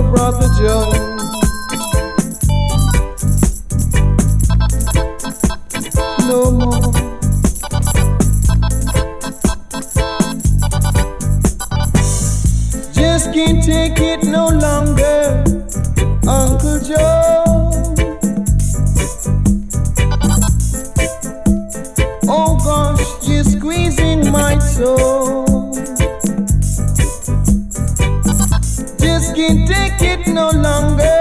Brother Joe. No more. Just can't take it no longer, Uncle Joe. Oh gosh, you're squeezing my soul. Just can't take it no longer.